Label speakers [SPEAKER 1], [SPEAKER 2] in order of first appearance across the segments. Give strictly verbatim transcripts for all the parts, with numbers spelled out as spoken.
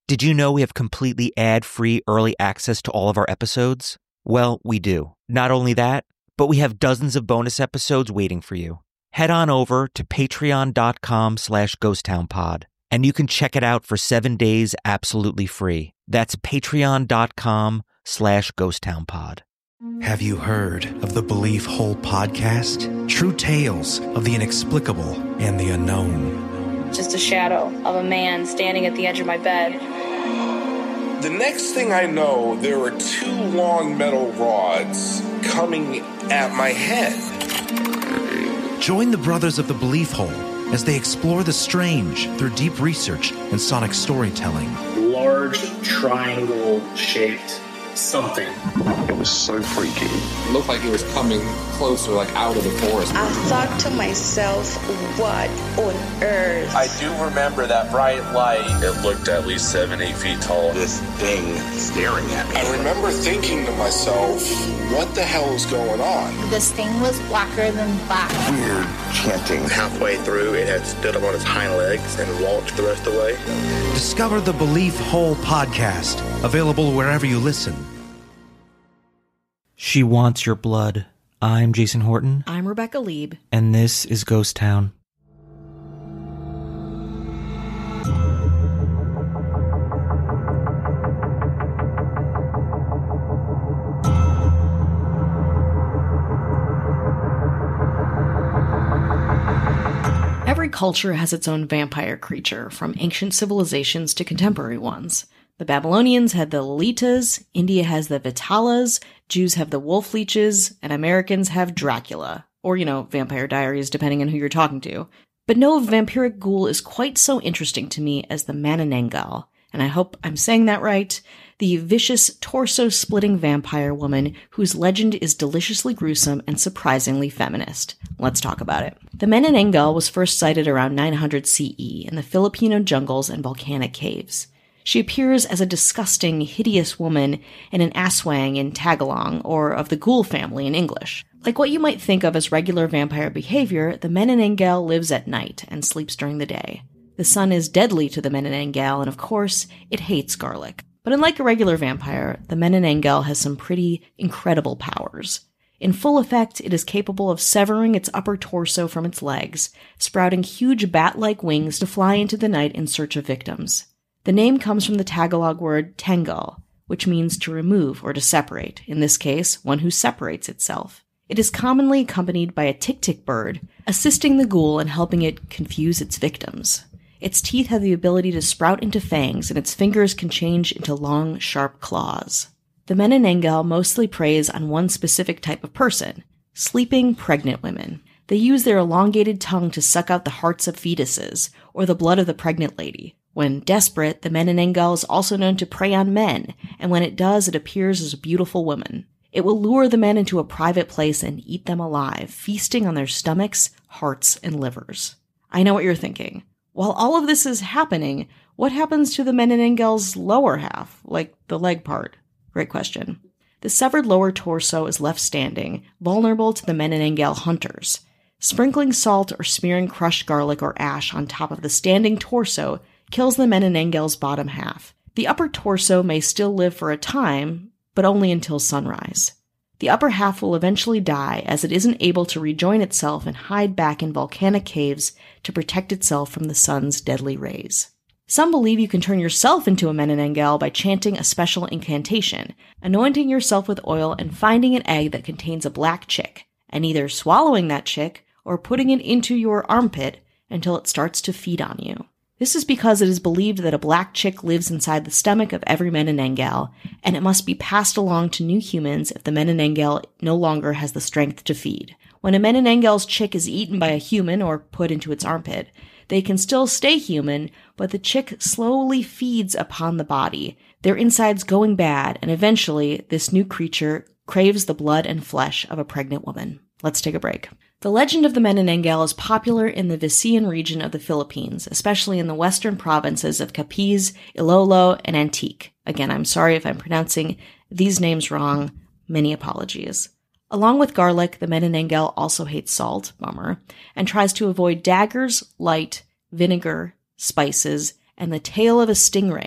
[SPEAKER 1] Did you know we have completely ad-free early access to all of our episodes? Well, we do. Not only that, but we have dozens of bonus episodes waiting for you. Head on over to patreon.com slash ghosttownpod, and you can check it out for seven days absolutely free. That's patreon.com slash ghosttownpod.
[SPEAKER 2] Have you heard of the Belief Hole podcast? True tales of the inexplicable and the unknown.
[SPEAKER 3] Just a shadow of a man standing at the edge of my bed.
[SPEAKER 4] The next thing I know, there were two long metal rods coming at my head.
[SPEAKER 2] Join the Brothers of the Belief Hole as they explore the strange through deep research and sonic storytelling.
[SPEAKER 5] Large, triangle-shaped something.
[SPEAKER 6] It was so freaky.
[SPEAKER 7] It looked like it was coming closer, like out of the forest.
[SPEAKER 8] I thought to myself, what on earth?
[SPEAKER 9] I do remember that bright light.
[SPEAKER 10] It looked at least seven, eight feet tall.
[SPEAKER 11] This thing staring at me.
[SPEAKER 4] I remember thinking to myself, what the hell is going on?
[SPEAKER 12] This thing was blacker than black.
[SPEAKER 11] Weird chanting.
[SPEAKER 13] Halfway through, it had stood up on its hind legs and walked the rest of the way.
[SPEAKER 2] Discover the Belief Hole podcast, available wherever you listen.
[SPEAKER 1] She Wants Your Blood. I'm Jason Horton.
[SPEAKER 14] I'm Rebecca Lieb.
[SPEAKER 1] And this is Ghost Town.
[SPEAKER 14] Every culture has its own vampire creature, from ancient civilizations to contemporary ones. The Babylonians had the Lolitas, India has the Vitalas, Jews have the wolf leeches, and Americans have Dracula. Or, you know, Vampire Diaries, depending on who you're talking to. But no vampiric ghoul is quite so interesting to me as the Manananggal, and I hope I'm saying that right, the vicious, torso-splitting vampire woman whose legend is deliciously gruesome and surprisingly feminist. Let's talk about it. The Manananggal was first sighted around nine hundred C E in the Filipino jungles and volcanic caves. She appears as a disgusting, hideous woman in an aswang in Tagalong, or of the ghoul family in English. Like what you might think of as regular vampire behavior, the Manananggal lives at night and sleeps during the day. The sun is deadly to the Manananggal, and of course, it hates garlic. But unlike a regular vampire, the Manananggal has some pretty incredible powers. In full effect, it is capable of severing its upper torso from its legs, sprouting huge bat-like wings to fly into the night in search of victims. The name comes from the Tagalog word tanggal, which means to remove or to separate, in this case, one who separates itself. It is commonly accompanied by a tik-tik bird, assisting the ghoul in helping it confuse its victims. Its teeth have the ability to sprout into fangs, and its fingers can change into long, sharp claws. The Manananggal mostly preys on one specific type of person, sleeping pregnant women. They use their elongated tongue to suck out the hearts of fetuses, or the blood of the pregnant lady. When desperate, the Manananggal is also known to prey on men, and when it does, it appears as a beautiful woman. It will lure the men into a private place and eat them alive, feasting on their stomachs, hearts, and livers. I know what you're thinking. While all of this is happening, what happens to the Manananggal's lower half, like the leg part? Great question. The severed lower torso is left standing, vulnerable to the Manananggal hunters. Sprinkling salt or smearing crushed garlic or ash on top of the standing torso kills the Manananggal's bottom half. The upper torso may still live for a time, but only until sunrise. The upper half will eventually die as it isn't able to rejoin itself and hide back in volcanic caves to protect itself from the sun's deadly rays. Some believe you can turn yourself into a Manananggal by chanting a special incantation, anointing yourself with oil and finding an egg that contains a black chick, and either swallowing that chick or putting it into your armpit until it starts to feed on you. This is because it is believed that a black chick lives inside the stomach of every Manananggal, and it must be passed along to new humans if the Manananggal no longer has the strength to feed. When a Manananggal's chick is eaten by a human or put into its armpit, they can still stay human, but the chick slowly feeds upon the body, their insides going bad, and eventually this new creature craves the blood and flesh of a pregnant woman. Let's take a break. The legend of the Manananggal is popular in the Visayan region of the Philippines, especially in the western provinces of Capiz, Iloilo, and Antique. Again, I'm sorry if I'm pronouncing these names wrong. Many apologies. Along with garlic, the Manananggal also hates salt, bummer, and tries to avoid daggers, light, vinegar, spices, and the tail of a stingray,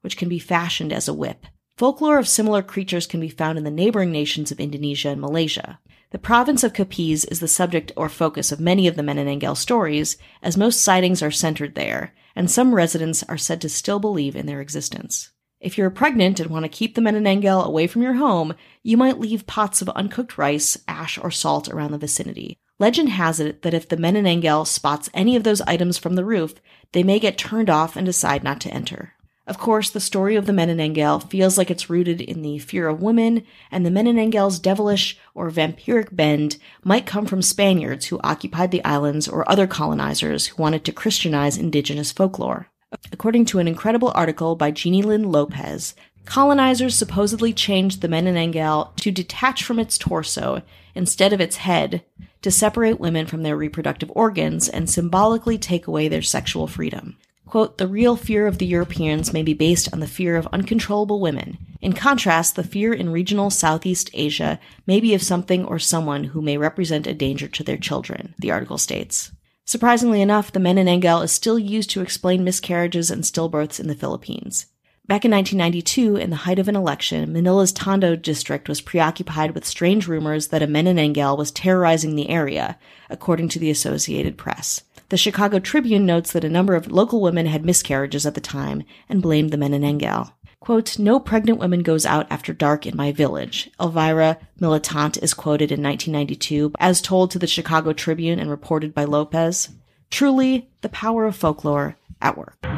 [SPEAKER 14] which can be fashioned as a whip. Folklore of similar creatures can be found in the neighboring nations of Indonesia and Malaysia. The province of Capiz is the subject or focus of many of the Menenenggel stories, as most sightings are centered there, and some residents are said to still believe in their existence. If you're pregnant and want to keep the Menenenggel away from your home, you might leave pots of uncooked rice, ash, or salt around the vicinity. Legend has it that if the Menenenggel spots any of those items from the roof, they may get turned off and decide not to enter. Of course, the story of the Menenenggel feels like it's rooted in the fear of women, and the Menenenggel's devilish or vampiric bend might come from Spaniards who occupied the islands or other colonizers who wanted to Christianize indigenous folklore. According to an incredible article by Jeannie Lynn Lopez, colonizers supposedly changed the Menenenggel to detach from its torso instead of its head to separate women from their reproductive organs and symbolically take away their sexual freedom. Quote, the real fear of the Europeans may be based on the fear of uncontrollable women. In contrast, the fear in regional Southeast Asia may be of something or someone who may represent a danger to their children, the article states. Surprisingly enough, the Menenenggel is still used to explain miscarriages and stillbirths in the Philippines. Back in nineteen ninety-two, in the height of an election, Manila's Tondo district was preoccupied with strange rumors that a Menenenggel was terrorizing the area, according to the Associated Press. The Chicago Tribune notes that a number of local women had miscarriages at the time and blamed the Menenenggel. Quote, no pregnant woman goes out after dark in my village, Elvira Militant is quoted in nineteen ninety-two, as told to the Chicago Tribune and reported by Lopez. Truly, the power of folklore at work.